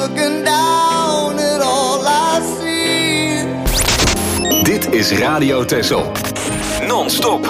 looking down at all I see. Dit is Radio Texel. Non-stop.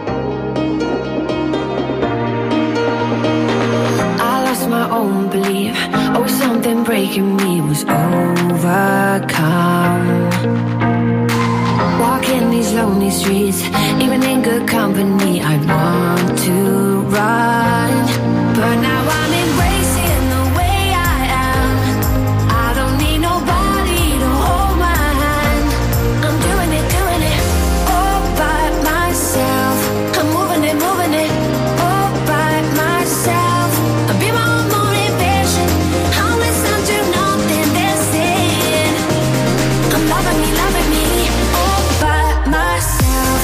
I lost my own belief. Oh, something breaking me was overcome. Walking these lonely streets, even in good company, I'd want to run. But now I'm embracing the way I am. I don't need nobody to hold my hand. I'm doing it all by myself. I'm moving it all by myself. I'll be my own motivation. I'll listen to nothing they're saying. I'm loving me all by myself.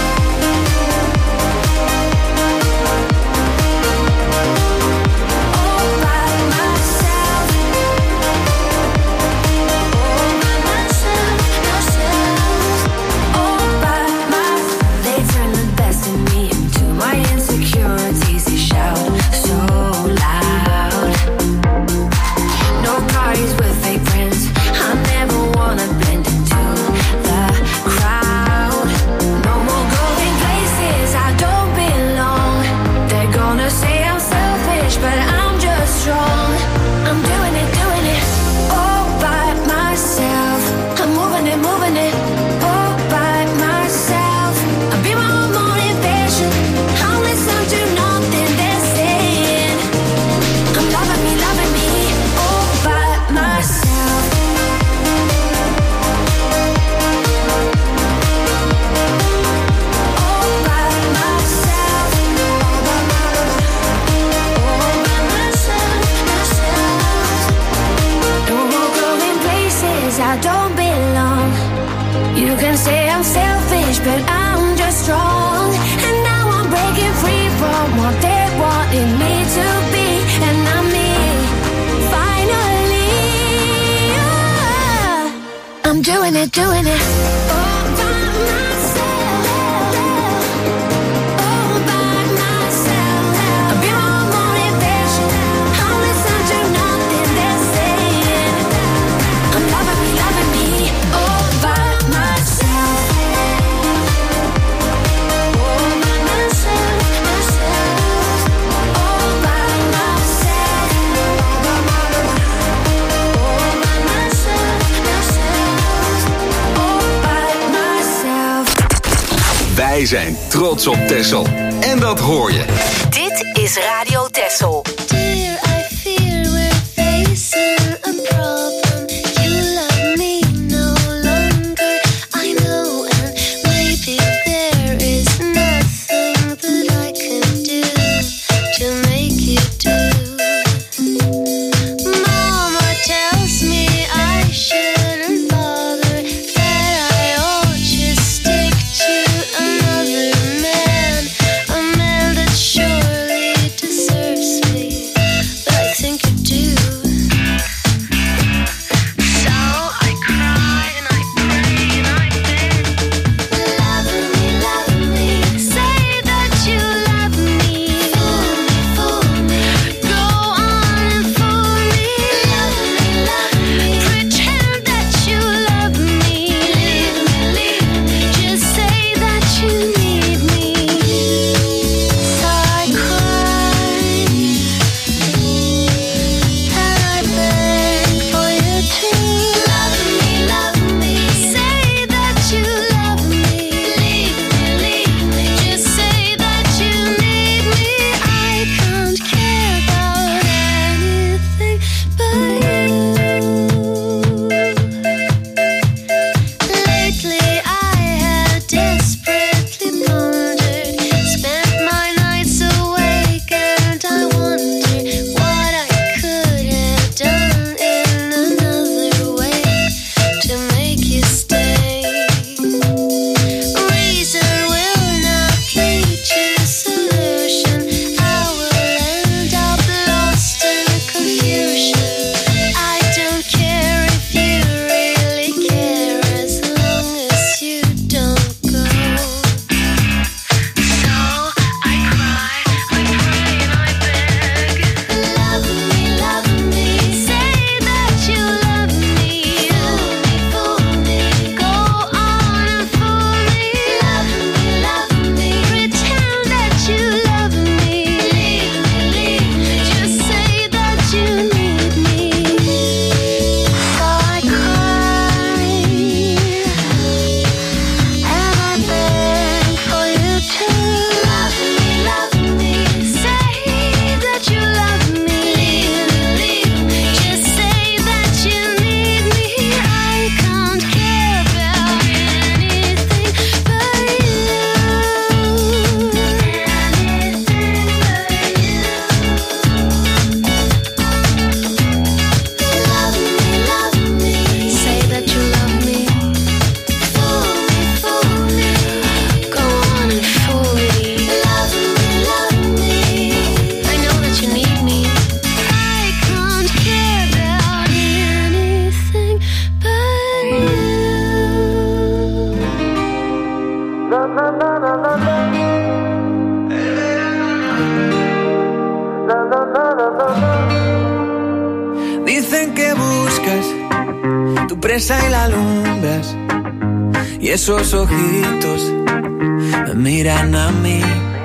All by myself. All by myself. They turn the best in me into my insecurities. They shout so loud. No parties with fake friends. I never wanna blend into the crowd. No more going places I don't belong. They're gonna say I'm selfish, but I'm just strong. I'm doing it all by myself. I'm moving it all by myself. I'll be my own motivation. I'll listen to nothing they're saying. I'm loving me all by myself. All by myself. No more going places I don't belong. You can say I'm selfish, but I'm just strong. And now I'm breaking free from what they wanted me to be. And I'm me, finally. I'm doing it all by myself. All by myself. I'll be my own motivation. I'll listen to nothing they're saying. I'm loving me all by myself. All by myself. All by myself. All by myself. Wij zijn trots op Texel. En dat hoor je. Dit is Radio Texel. Dear, I fear we're facing a problem. You love me no longer, I know, and maybe there is nothing that I can do to make you do. Mama tells me I shouldn't bother, that I ought to stick to another man, a man that surely deserves me. dicen que buscas tu presa y la alumbras, y esos ojitos me miran a mí.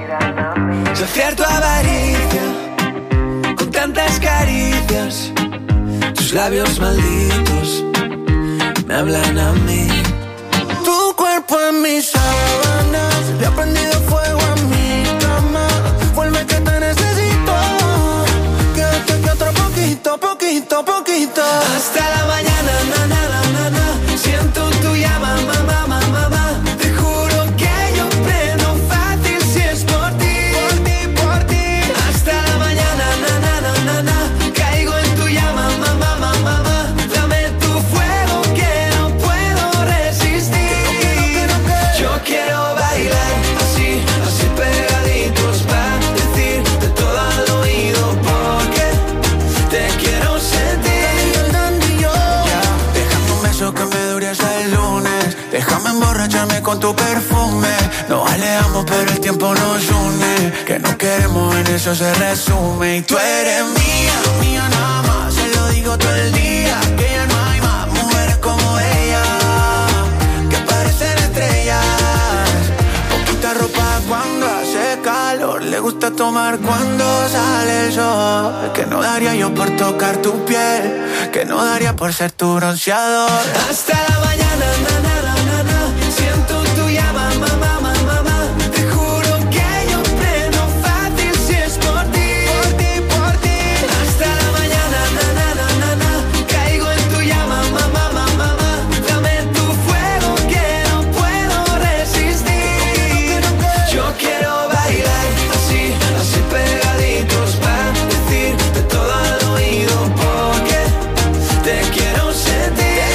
Saciar tu avaricia con tantas caricias, tus labios malditos me hablan a mí. Tu cuerpo en mis sábanas, le ha prendido fuego a mi cama. Vuelve que te necesito, quédate que otro poquito, poquito, poquito. Hasta la mañana, na, na, na, na, na. Siento tu llama, mamá, mamá, mamá. Te juro que yo prendo fácil si es por ti, por ti, por ti. Hasta la mañana, na, na, na, na, na. Caigo en tu llama, mamá, mamá, mamá. Dame tu fuego que no puedo resistir. Yo quiero bailar así, así pegaditos pa' decirte todo al oído porque te quiero sentir. Déjame un beso que me dure hasta el lunes. Déjame emborracharme con tu perfume. Nos alejamos pero el tiempo nos une. Que no queremos en eso se resume. Y tú eres mía, mía nada más. Se lo digo todo el día. Que ya no hay más mujeres como ella, que parecen estrellas. Poquita ropa cuando hace calor. Le gusta tomar cuando sale el sol. Que no daría yo por tocar tu piel, que no daría por ser tu bronceador. Hasta la mañana, na, na, na, na, na. Siento tu llama, mamá, mamá, mamá. Te juro que yo prendo fácil si es por ti, por ti, por ti. Hasta la mañana, na, na, na, na, na. Caigo en tu llama, mamá, mamá, mamá. Dame tu fuego que no puedo resistir. Yo quiero bailar así, así pegaditos pa' decirte todo al oído porque te quiero sentir.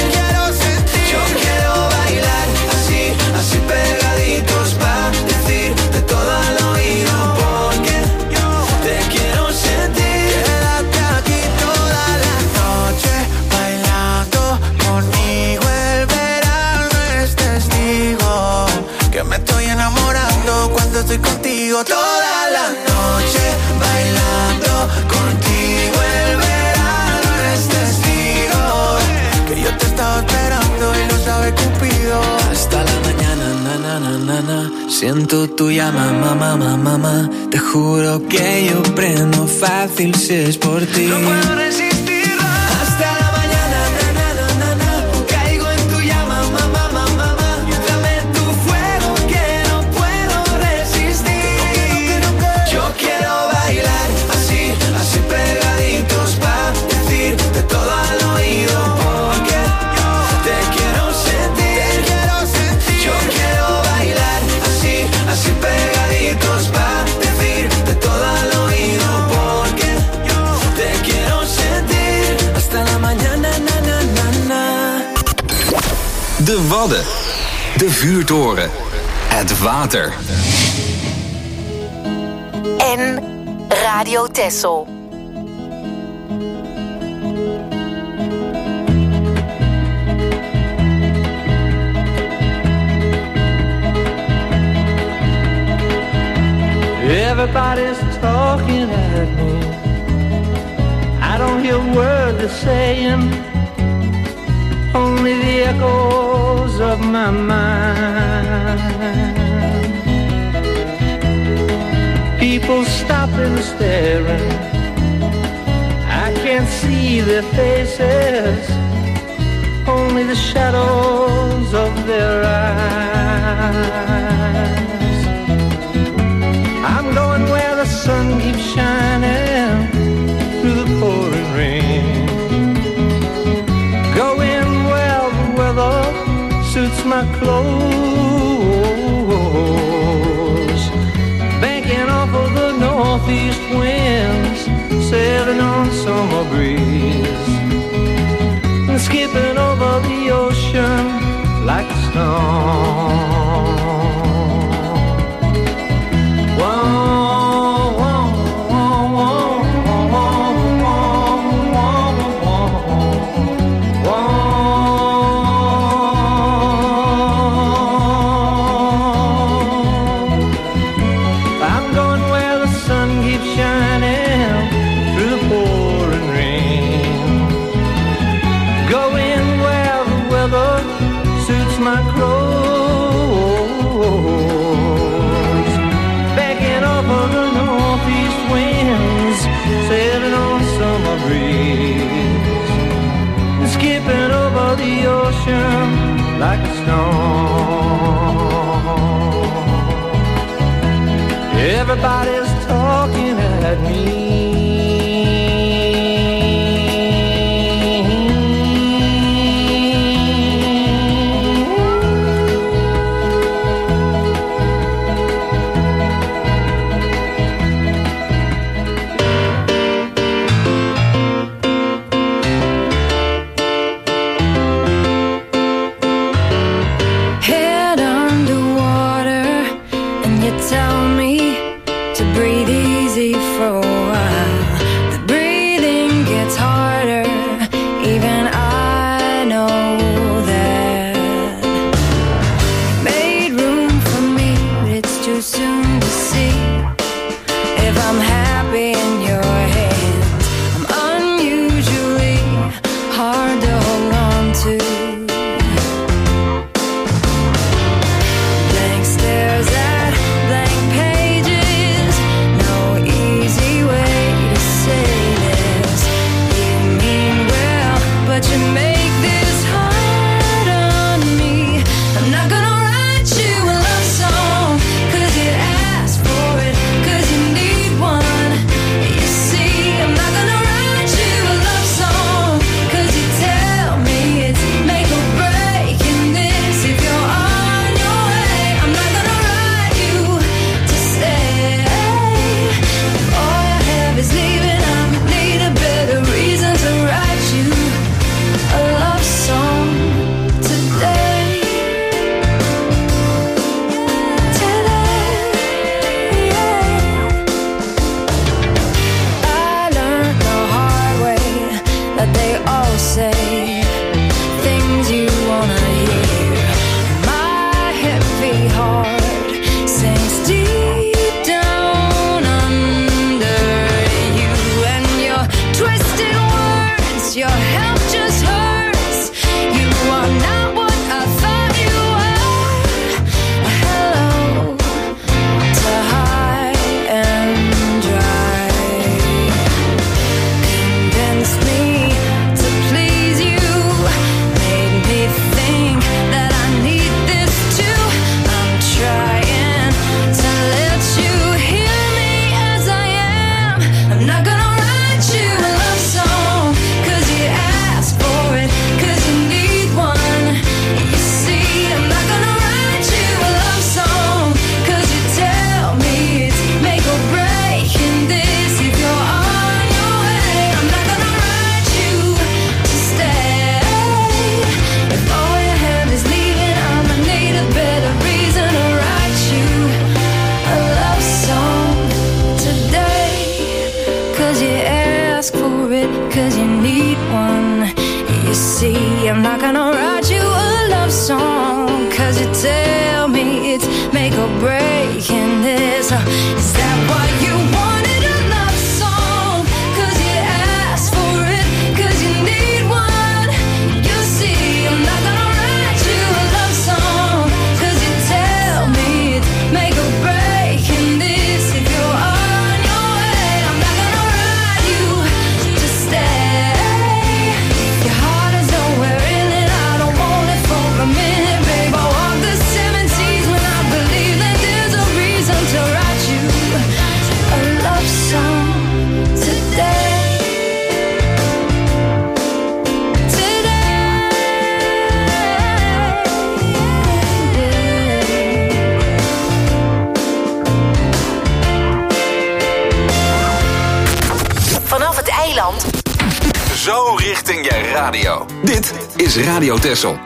Yo quiero bailar así, así pegaditos pa' decirte todo al oído porque te quiero sentir. Quédate aquí toda la noche bailando conmigo. El verano es testigo que me estoy enamorando cuando estoy contigo. Toda la noche bailando contigo. El verano es testigo que yo te estaba esperando y lo sabe Cupido. Hasta la mañana, na, na, na, na, na. Siento tu llama, mamá, mamá, mamá. Te juro que yo prendo fácil si es por ti. No puedo resistirlo. Hasta la mañana, na, na, na, na, na. Caigo en tu llama, mamá, mamá, mamá. Dame tu fuego que no puedo resistir. Yo quiero bailar así, así pegaditos pa' decirte todo al oído porque te quiero sentir. Yo quiero bailar así, así pegaditos pa' decirte todo al oído porque te quiero sentir. Hasta la mañana, na, na, na, na. De Wadden. De vuurtoren. Het water. En Radio Texel. Everybody's talking at me. I don't hear a word they're saying, only the echoes of my mind. People stopping, staring. I can't see their faces, only the shadows of their eyes. I'm going where the sun keeps shining through the pouring rain. Going where the weather suits my clothes. Banking off of the northeast winds, sailing on summer breeze. And skipping over the ocean like a storm. I'm going where the sun keeps shining through the pouring rain. ocean like a storm. Everybody's talking at me. Zo richting je radio. Dit is Radio Texel.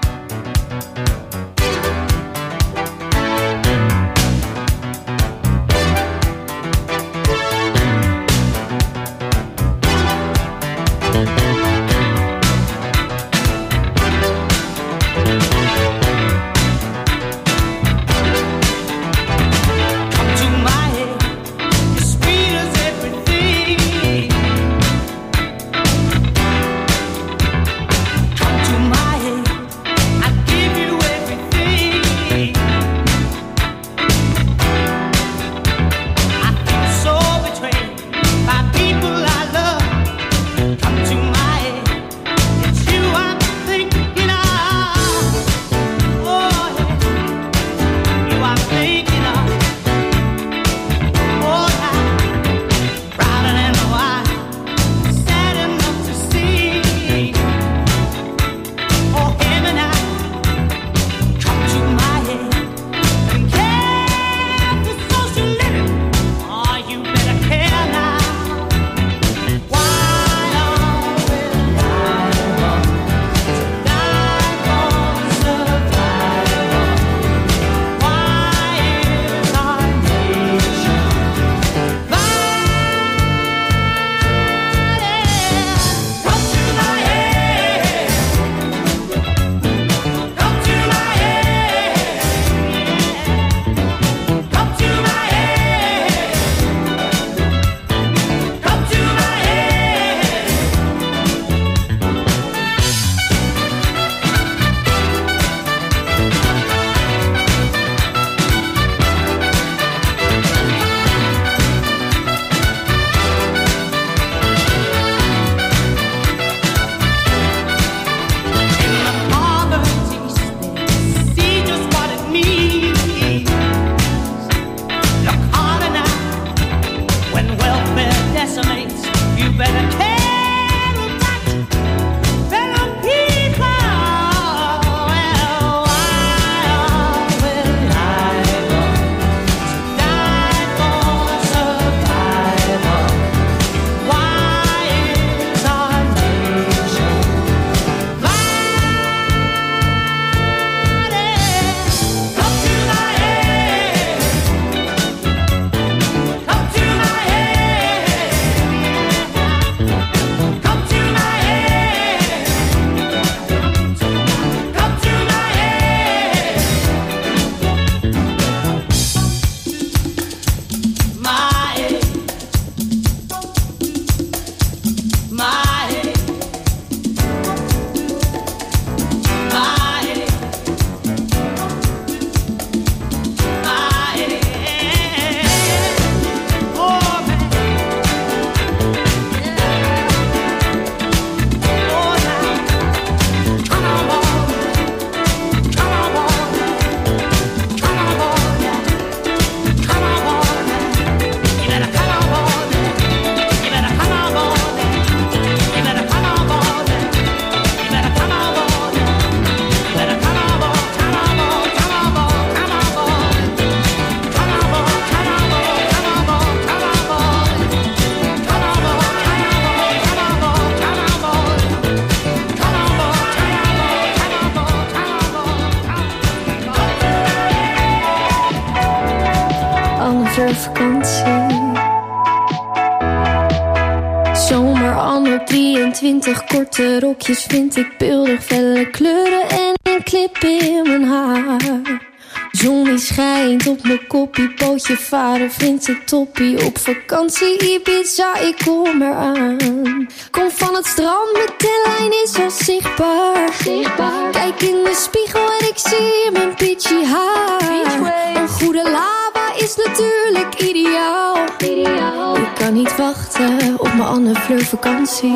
20 korte rokjes vind ik beeldig, felle kleuren en een clip in mijn haar. Zon die schijnt op mijn koppie, pootje varen vindt het toppie. Op vakantie Ibiza, ik kom eraan. Kom van het strand, mijn tenlijn is al zichtbaar. Kijk in de spiegel en ik zie mijn peachy haar. Een goede lava is natuurlijk ideaal. Ik kan niet wachten op mijn Anne Fleur vakantie.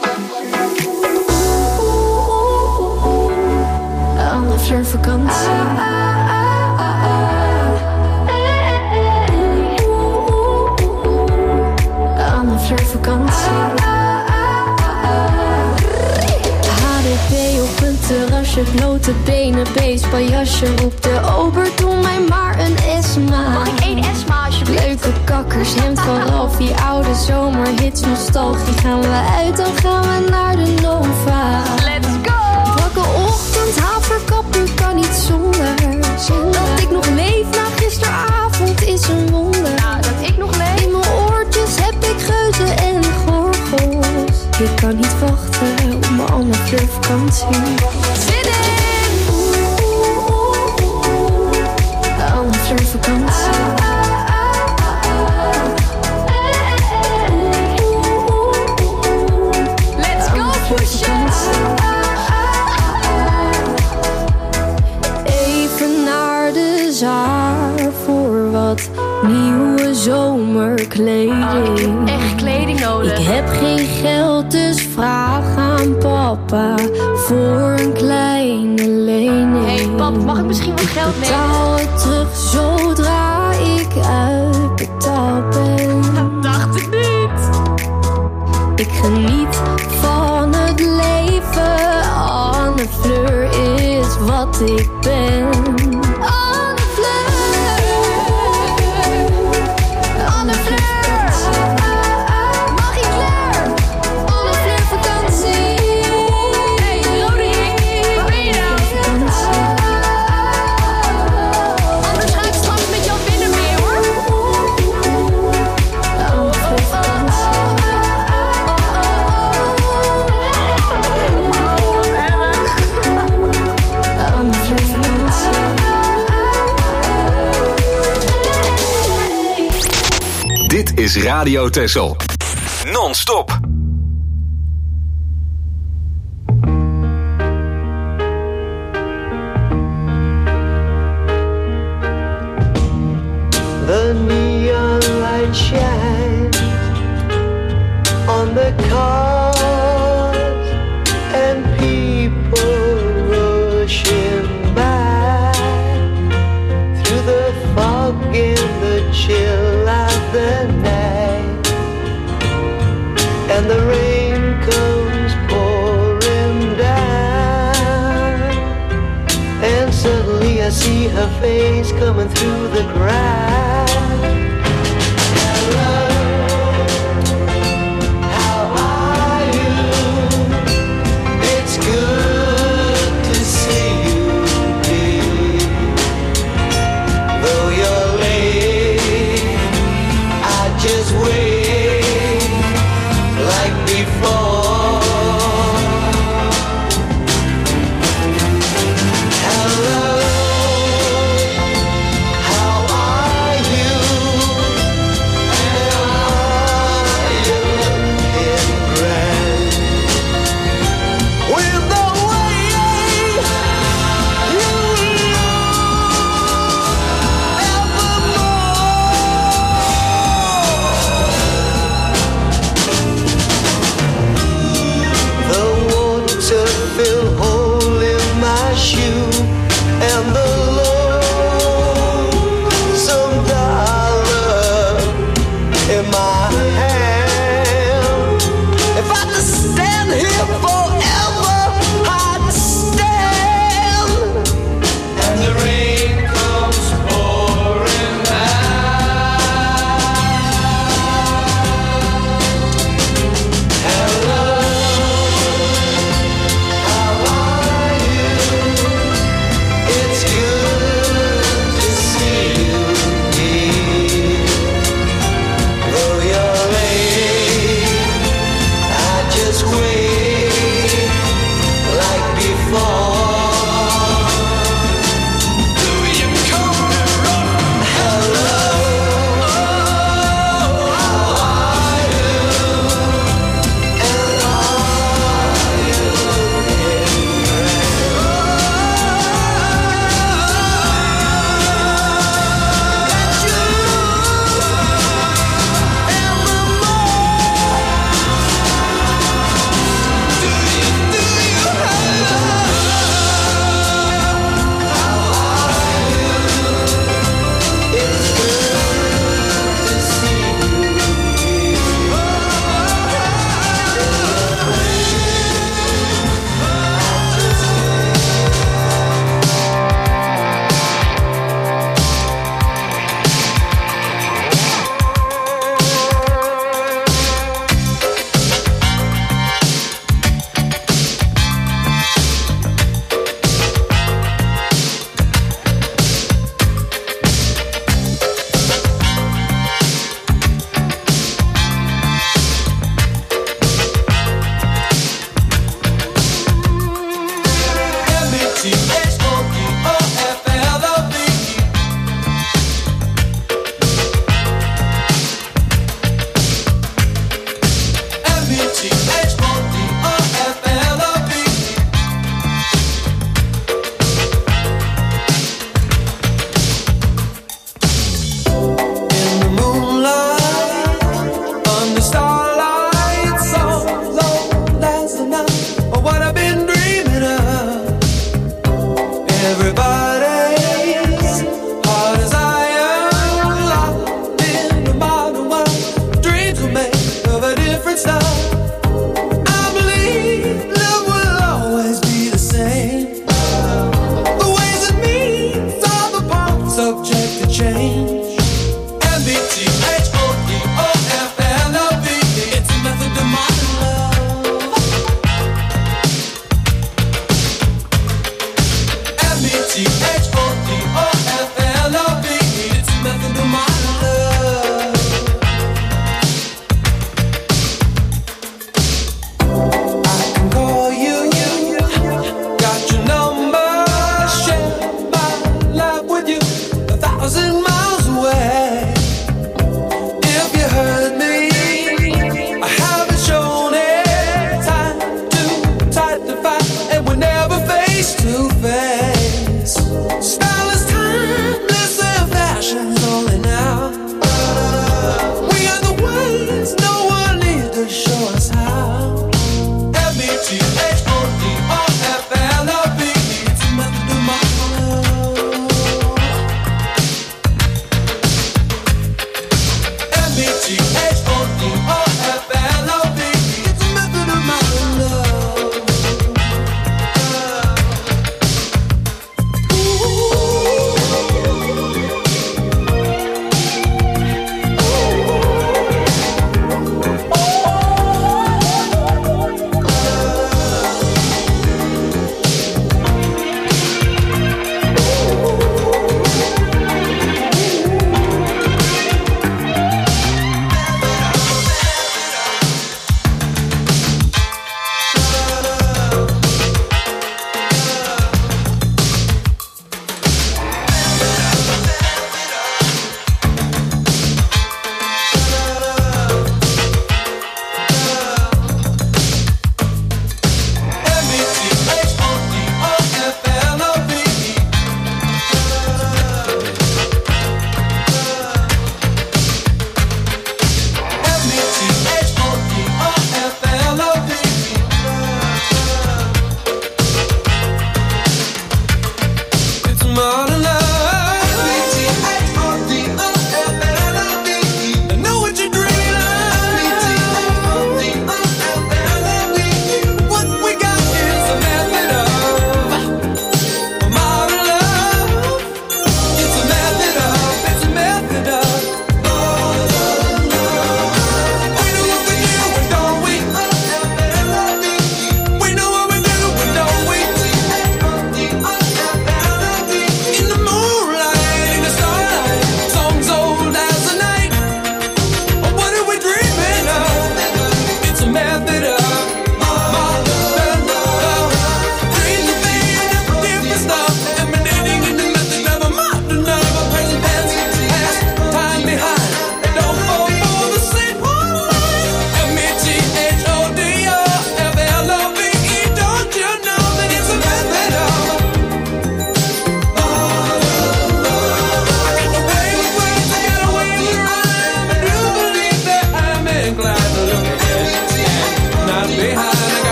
Anne Fleur vakantie. Anne Fleur vakantie. HDP op een terrasje, blote benen, baseballjasje. Roep de ober, doe mij maar een Esma. Mag ik 1 Esma alsjeblieft? Leuke kakkers, hemd van Ralphie, oude zomerhits, nostalgie. Gaan we uit, dan gaan we naar de Nova. Let's go! Wakke ochtend, haverkappie, kan niet zonder. Dat ik nog leef na gisteravond is een wonder. Nou, dat ik nog leef. In mijn oortjes heb ik geuzen en gorgels. Ik kan niet wachten op mijn Anne Fleur vakantie. Zin in! Anne Fleur vakantie. Let's go, pushen! Even naar de zaar voor wat nieuwe zomerkleding. Echt kleding nodig. Ik heb geen geld, dus vraag aan papa voor een kleine lening. Hey pap, mag ik misschien wat geld nemen? Betaal het terug zodra ik uitbetaald ben. Dacht het niet. Ik geniet van het leven. Anne Fleur is wat ik ben. Anne Fleur. Anne Fleur. Mag ik Fleur? Anne Fleur vakantie. Hey, Roderick, waar ben je nou? Anders ga ik straks met jou binnen mee, hoor. Anne Fleur vakantie. Anne Fleur vakantie. Dit is Radio Texel. Non-stop. The neon light shines on the cars and people rushing by through the fog and the chill of the night, and the rain comes pouring down, and suddenly I see her face coming through the crowd. Hello, how are you? It's good to see you, dear. Though you're late, I just wait like before. Hello, how are you?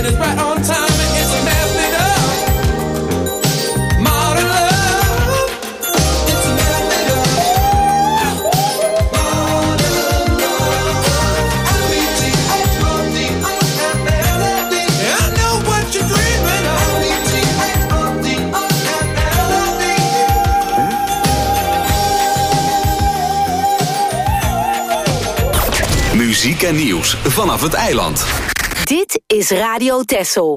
is right on time and it's a method of modern love. It's a method of modern love. M-E-T-H-O-D, O-M-L-O-V. I know what you're dreaming of. M-E-T-H-O-D, O-M-L-O-V. Muziek en nieuws vanaf het eiland. Dit is Radio Texel.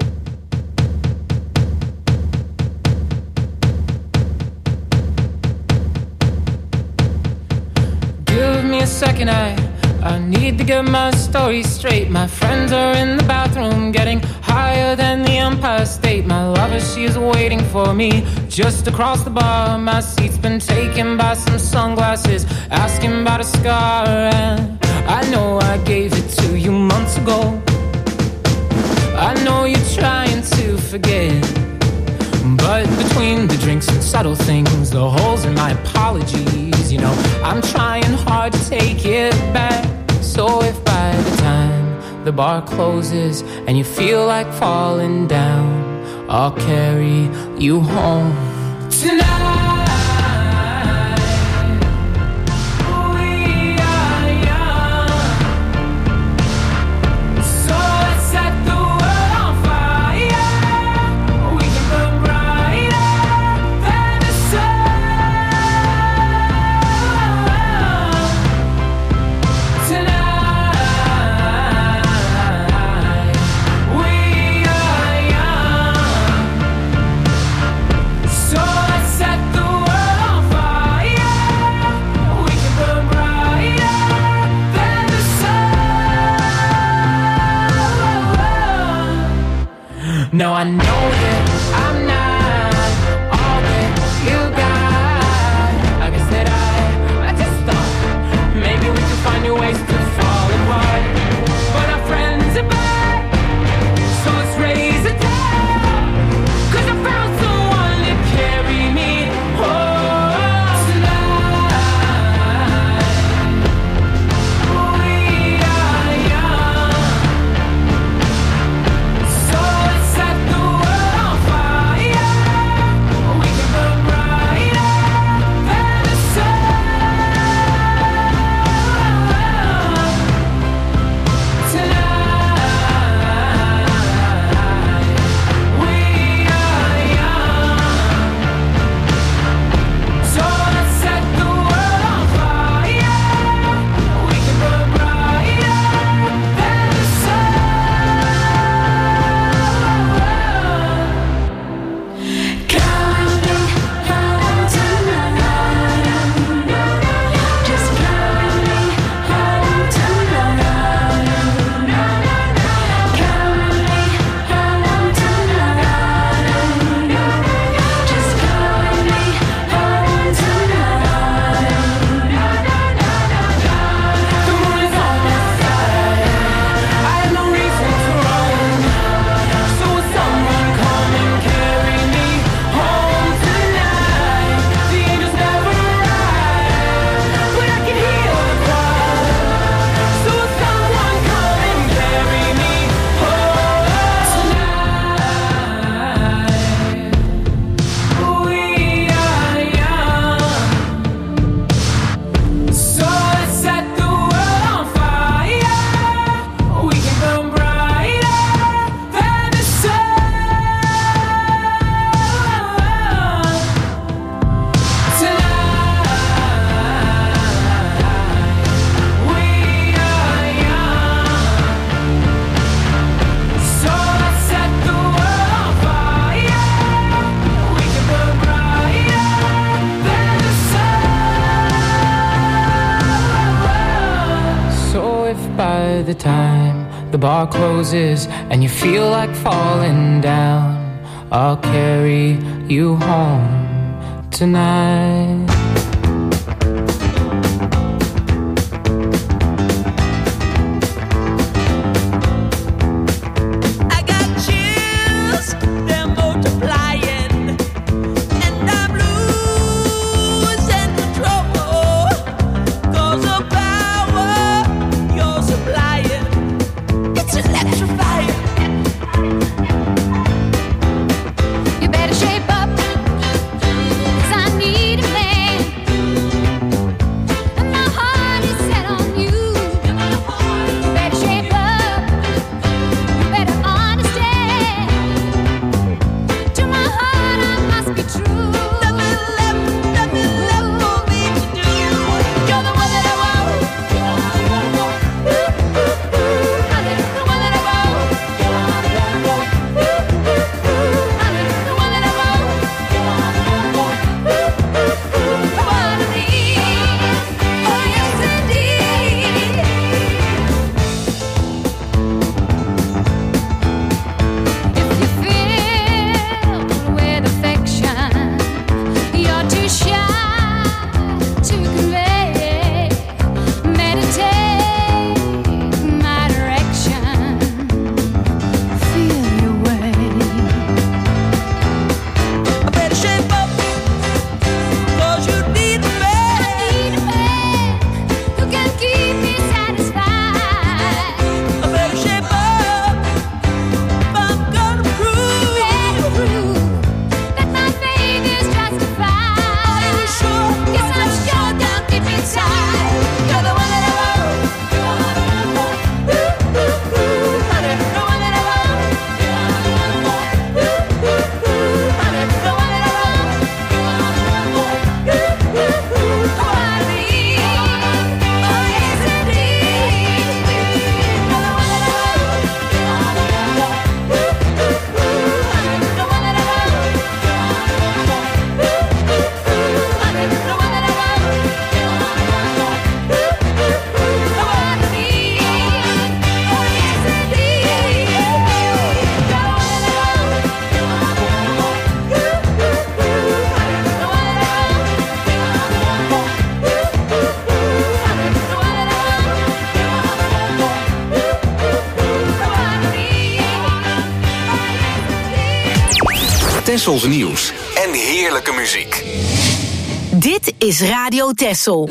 Give me a second, I need to get my story straight. My friends are in the bathroom getting higher than the Empire State. My lover, she is waiting for me just across the bar. My seat's been taken by some sunglasses, asking about a scar. And I know I gave it to you months ago. I know you're trying to forget, but between the drinks and subtle things, the holes in my apologies, you know, I'm trying hard to take it back. So if by the time the bar closes and you feel like falling down, I'll carry you home tonight. No, I know that I'm not all that you got. I guess that I just thought maybe we could find new ways to fall apart. But our friends are back, so let's raise a toast. 'Cause I found someone to carry me home tonight. We are young, so let's set the world on fire. We can burn brighter than the sun tonight. We are young, so let's set the world on fire. We can burn brighter than the sun. Counting home tonight. Just counting home tonight. Counting home tonight. Just counting home tonight. The moon is on my side. I have no reason to run. So will someone come and carry me home tonight? The angels never arrive, but I can hear the choir. So will someone come and carry me home tonight? We are young, so let's set the world on fire. We can burn brighter than the sun tonight. We are young, so let's set the world on fire. We can burn brighter than the sun. So if by the time the bar closes and you feel like falling down, I'll carry you home tonight. I got chills, they're multiplying, and I'm losing control. 'Cause the power you're supplying, it's electrifying. Tessels nieuws en heerlijke muziek. Dit is Radio Tessel.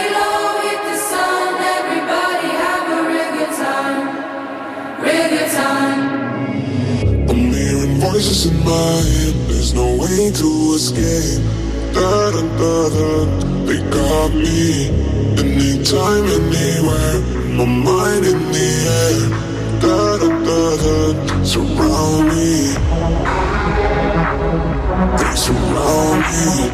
I'm hearing voices in my head, there's no way to escape. Da da da da, they got me. Anytime, anywhere, my mind in the air. Da da da da, surround me. They surround me.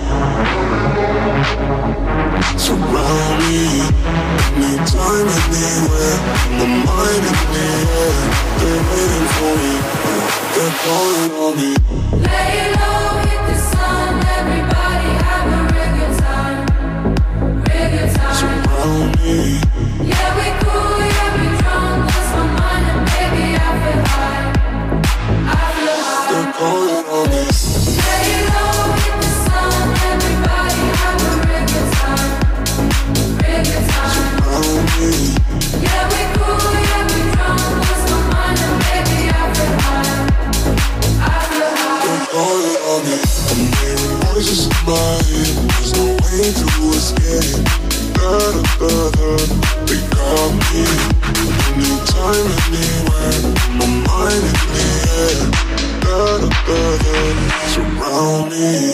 Surround me. Anytime, anywhere, my mind in the air. They're waiting for me, they're calling on me. Lay low, hit the sun, everybody have a real good time. Real good time. Surround me. Yeah, we cool, yeah, we drunk, lost my mind and baby I feel high. I feel high. They're calling on me. Lay low, hit the sun, everybody have a real good time. Real good time. Surround me. Yeah, we cool, yeah, we drunk, lost my mind and baby I feel high. I feel high. They're calling on me. I'm hearing voices in my head, there's no way to escape. Da da da da, they got me. Anytime, anywhere, my mind in the air. Da da da da, surround me.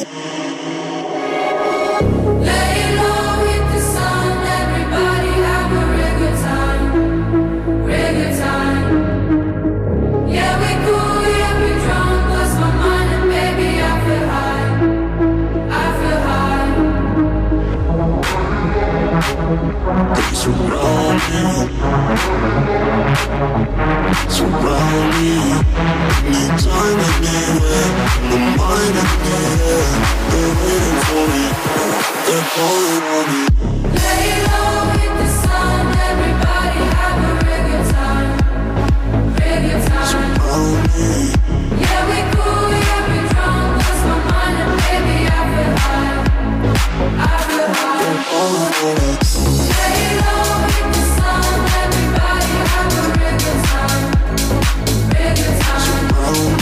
Lay low, hit the sun, everybody have a real good time. Real good time. Yeah, we cool, yeah, we drunk, lost my mind and baby I feel high. I feel high. They surround me. Surround me. Anytime, anywhere, my mind in the air. They're waiting for me, they're calling on me. Lay low, hit the sun, everybody have a real good time. Real good time. Surround me. Yeah, we cool, yeah, we drunk, lost my mind and baby I feel high. I feel high. They're calling on me. Lay low, hit the sun, everybody have a real good time. Real good time. Surround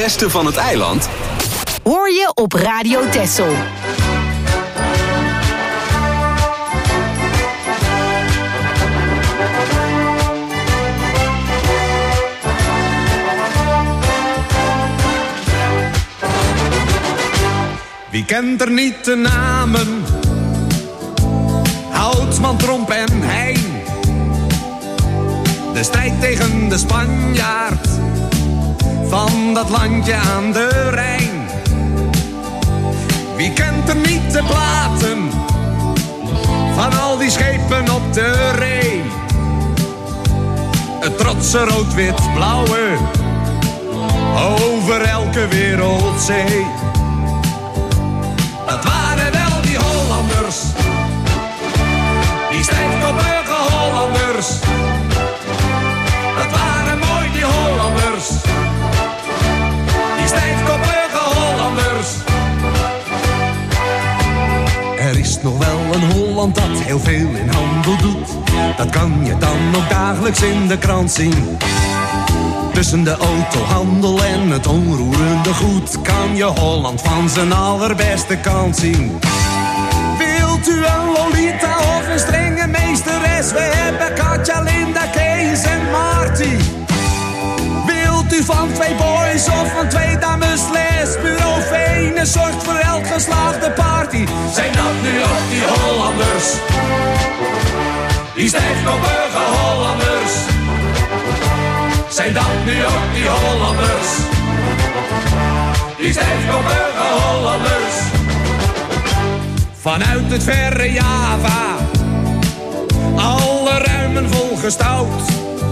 beste van het eiland? Hoor je op Radio Texel. Wie kent er niet de namen? Houtsman, Tromp en Heijn. De strijd tegen de Spanjaard van dat landje aan de Rijn. Wie kent er niet de platen van al die schepen op de Ree? Het trotse rood-wit-blauwe over elke wereldzee. Dat waren wel die Hollanders, die stijfkoppige Hollanders. Dat waren mooi die Hollanders, die stijfkoppige Hollanders. Er is nog wel een Holland dat heel veel in handel doet. Dat kan je dan ook dagelijks in de krant zien. Tussen de autohandel en het onroerende goed kan je Holland van zijn allerbeste kant zien. Wilt u een Lolita of een strenge meesteres? We hebben Katja, Linda, Kees en Marty. Wilt u van 2 boys of van 2 dames les? Bureau Venus zorgt voor elk geslaagde party. Zijn dat nu ook die Hollanders? Die stijfkoppige Hollanders. Zijn dat nu ook die Hollanders? Die stijfkoppige Hollanders. Vanuit het verre Java, alle ruimen volgestouwd.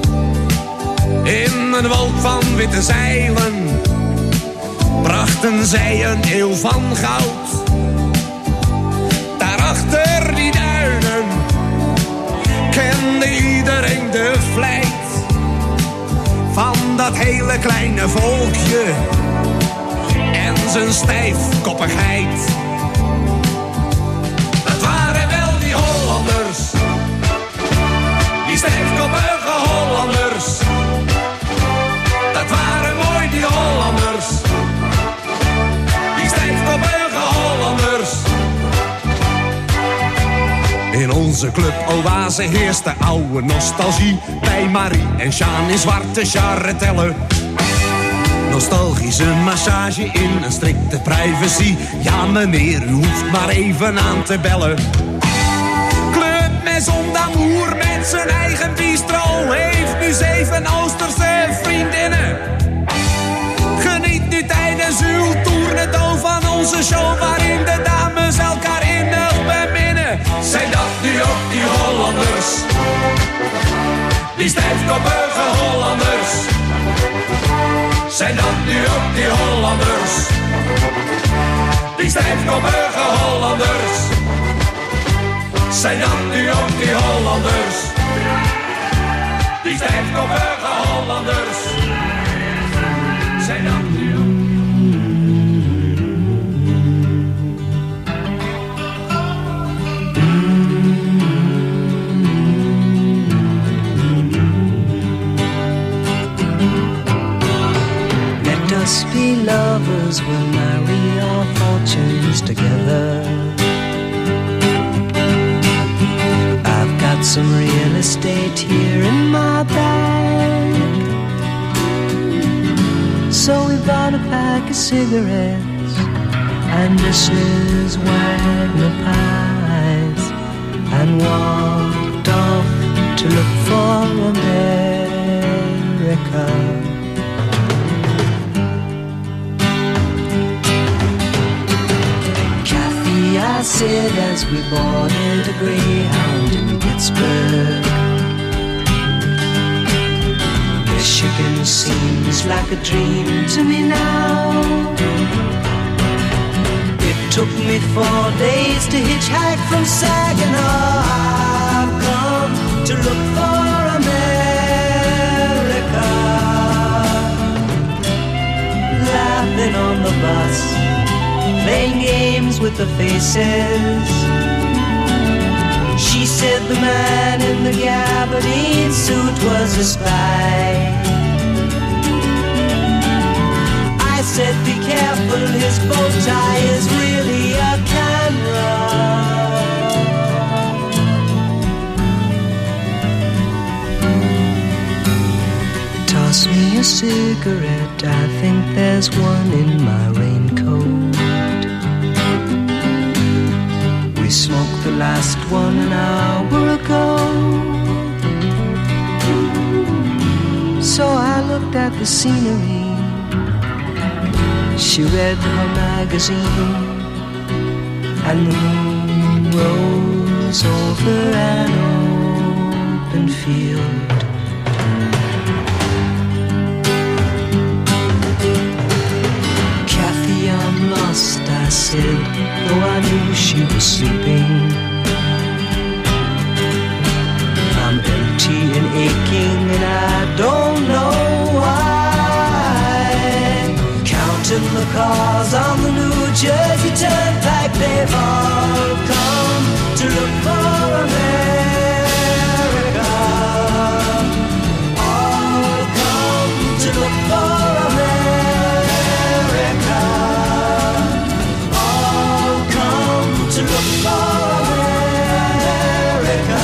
In een wolk van witte zeilen brachten zij een eeuw van goud. Daarachter die duinen kende iedereen de vlijt van dat hele kleine volkje en zijn stijfkoppigheid. Dat waren wel die Hollanders, die stijfkoppige Hollanders. Dat waren mooi die Hollanders, die stijfkoppige Hollanders. In onze club Oase heerst de oude nostalgie. Bij Marie en Sjaan in zwarte charretellen. Nostalgische massage in een strikte privacy. Ja meneer, u hoeft maar even aan te bellen. Club Maison d'Amour met zijn eigen bistro heeft nu 7 Oosterse vriendinnen. Geniet nu tijdens uw tournedo van onze show waarin de dames elkaar innig beminnen. Zijn dat nu ook die Hollanders? Die stijfkoppige Hollanders. Zijn dat nu ook die Hollanders? Die stijfkoppige Hollanders. Zijn dat nu ook die Hollanders? Die stijfkoppige Hollanders. Zijn dat nu ook? Let us be lovers, we'll marry our fortunes together. I've got some real estate here in my bag, so we bought a pack of cigarettes and Mrs. Wagner pies and walked off to look for America. I said as we boarded a Greyhound in Pittsburgh, Michigan seems like a dream to me now. It took me 4 days to hitchhike from Saginaw. I've come to look for America. Laughing on the bus, playing games with the faces. She said the man in the gabardine suit was a spy. I said be careful, his bow tie is really a camera. Toss me a cigarette, I think there's one in my raincoat. We smoked the last one an hour ago. So I looked at the scenery. She read her magazine, and the moon rose over an open field. Kathy, I'm lost, I said, though I knew she was sleeping. I'm empty and aching, and I don't know why. Counting the cars on the New Jersey Turnpike, they've all come to look for America. All come to look for America. All come to look for America.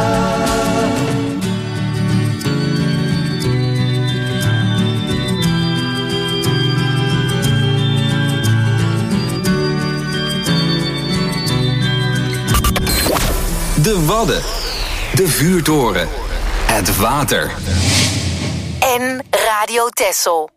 De Wadden. De Vuurtoren. Het water. En Radio Texel.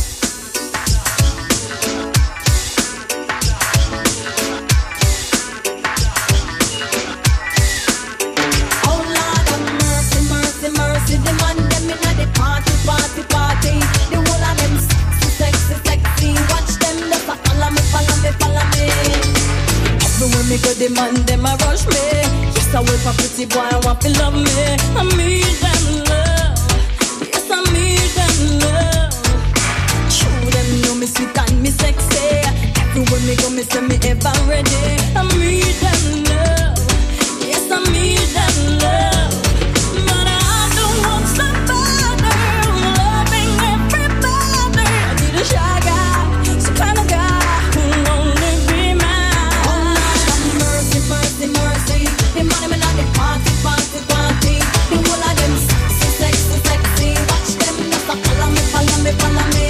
Me go the man, them a rush me. Yes, I wait for pretty boy, I want to love me. I need them love. Yes, I need them love. True, them know me sweet and me sexy. Everywhere me go, me say me ever ready. I need them love. Yes, I need them love. But I don't want somebody loving everybody. I need a shy guy, some kind of guy who only be mine. Mercy, mercy, mercy. The money me not the party, party, party. The whole of them sexy, sexy, sexy. Watch them just follow me, follow me, follow me.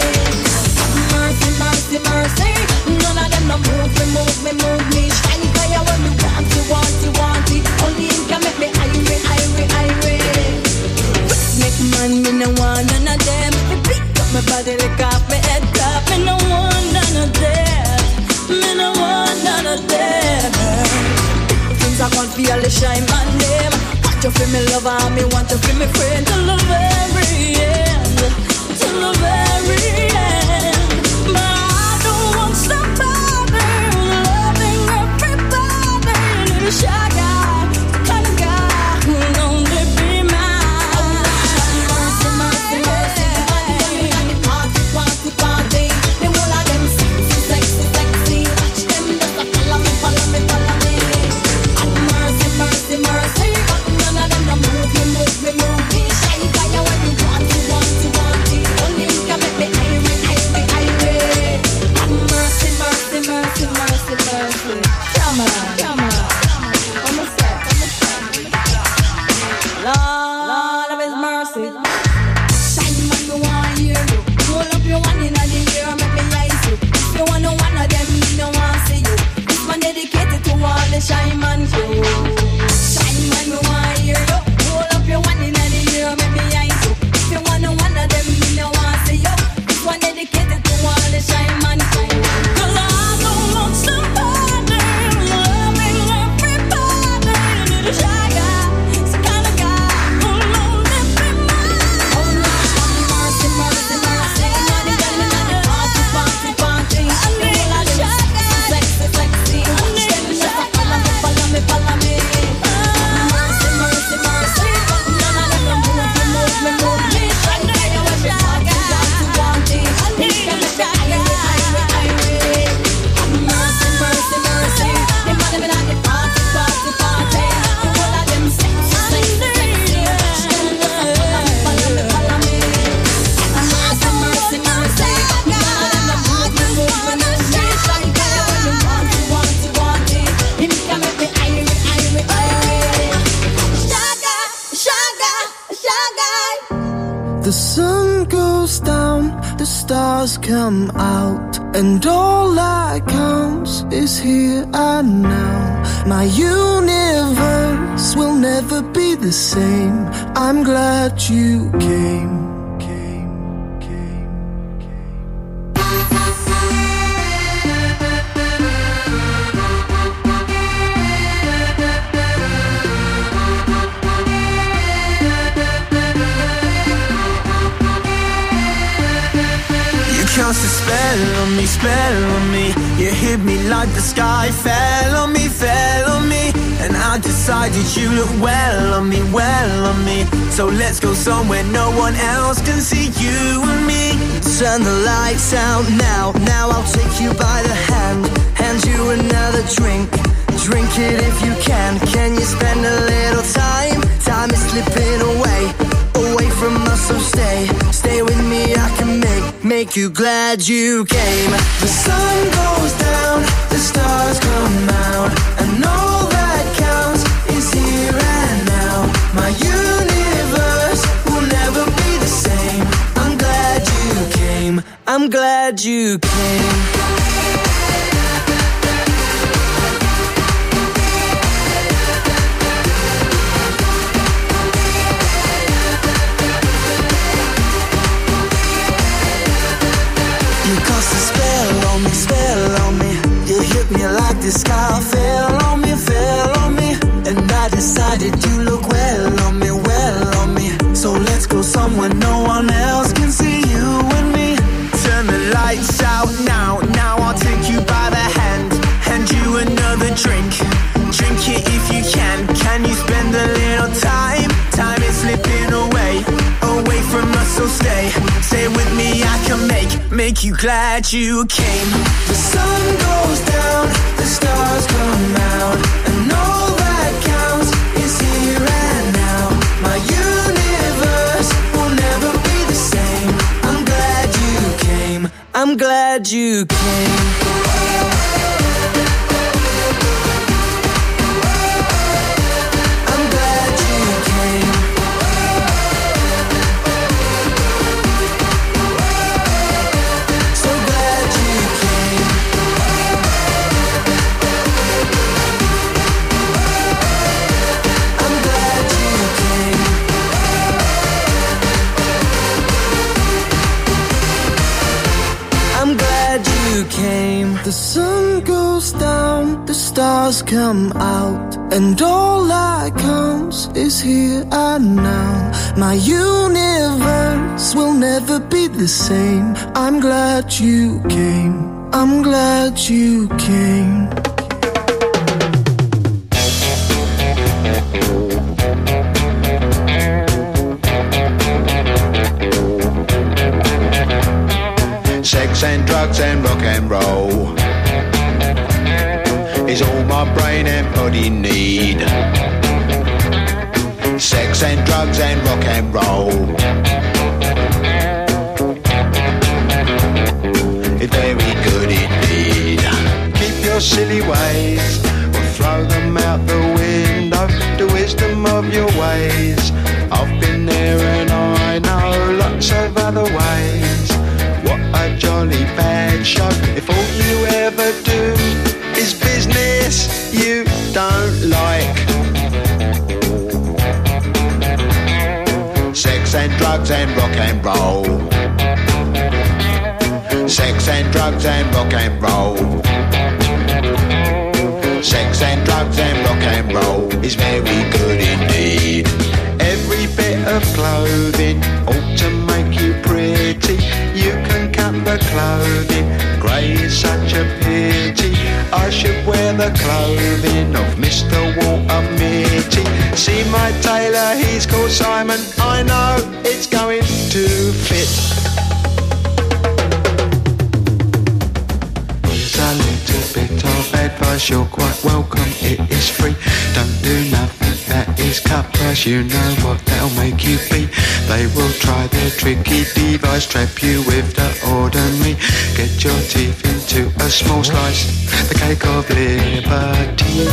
Mercy, mercy, mercy. None of them no move me, move me, move me. Shine fire when me want you, want you, want it. Only him can make me irate, irate, irate. Make man, me no want none of them. Me pick up my body, lick off my head top. Me no want none of them. Me no want none of them. Things I can't feel the shine man name. Want you feel me lover and me want you feel me friend. Till the very end, till the very end. But I don't want somebody loving everybody. Need a shy guy, the kind of guy who'll only be mine. Mercy, mercy, mercy. Party, party, party. The whole of them sexy, sexy, sexy. Watch them just follow me, follow me, follow me. Mercy, mercy, mercy. But none of them no move me, move me, move me. Shy guy, when you want to, want to, want it. Only you can make me irate, irate, irate. Mercy, mercy, mercy, mercy, mercy. Come on, come on. Come on, say. Lord of His mercy. Shine man, me want hear you. Hold up your one in the air, make me eyes you. If you want one of them, me no want see you. This one dedicated to all the shine man crew. Shine man, me want hear you. Hold up your one in the air, make me eyes you. If you want one of them, me no want see you. This one dedicated to all the shine man crew. 'Cause I don't want somebody loving everybody. Need a shy guy, some kind of guy who'll only be mine. Oh Lord, mercy, mercy, mercy. Money, money, money, party, party, party. I need a shy guy, sexy, sexy. Watch them just follow me, follow me, follow me. The sun goes down, the stars come out, and all that counts is here and now. My universe will never be the same. I'm glad you came. Cast a spell on me. You hit me like the sky fell on me. And I decided you look well on me. So let's go somewhere no one else can see you and me. Turn the lights out now. Now I'll take you by the hand you another drink. Drink it if you can. Can you spend a little time? Time is slipping away from us, so stay with me. I can make you glad you came. The sun goes down, the stars come out, and all that counts is here and now. My universe will never be the same. I'm glad you came. I'm glad you came. Spell on me. You hit me like the sky fell on me. And I decided you look well on me. So let's go somewhere no one else can see you and me. Turn the lights out now. Now I'll take you by the hand you another drink. Drink it if you can. Can you spend a little time? Time is slipping away from us, so stay with me. I can make you glad you came. The sun goes down, the stars come out, and all that counts is here and now. My universe will never be the same. I'm glad you came. I'm glad you came. The sun goes down, the stars come out, and all that counts is here and now. My universe will never be the same. I'm glad you came. I'm glad you came. Sex and drugs and rock and roll is all my brain and body need. Sex and drugs and rock and roll is very good indeed. Keep your silly ways or throw them out the window. The wisdom of your ways, I've been there and I know lots of other ways. What a jolly bad show if all you ever do is business you don't like. Sex and drugs and rock and roll. Sex and drugs and rock and roll. Sex and drugs and rock and roll is very good indeed. Every bit of clothing ought to make you pretty. You can cut the clothing, grey is such a pity. I should wear the clothing of Mr. Walter Mitty. See my tailor, he's called Simon. I know it's going to fit. Here's a little bit of advice, you're quite welcome, it is free. Don't do nothing that is cut price, you know what they'll make you be. They will try their tricky device, trap you with the ordinary. Get your teeth into a small slice, the cake of liberty.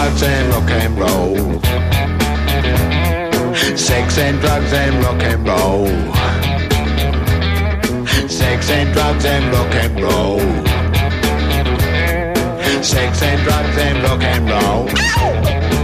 drugs and rock and roll. Sex and drugs and rock and roll. Sex and drugs and rock and roll. Sex and drugs and rock and roll.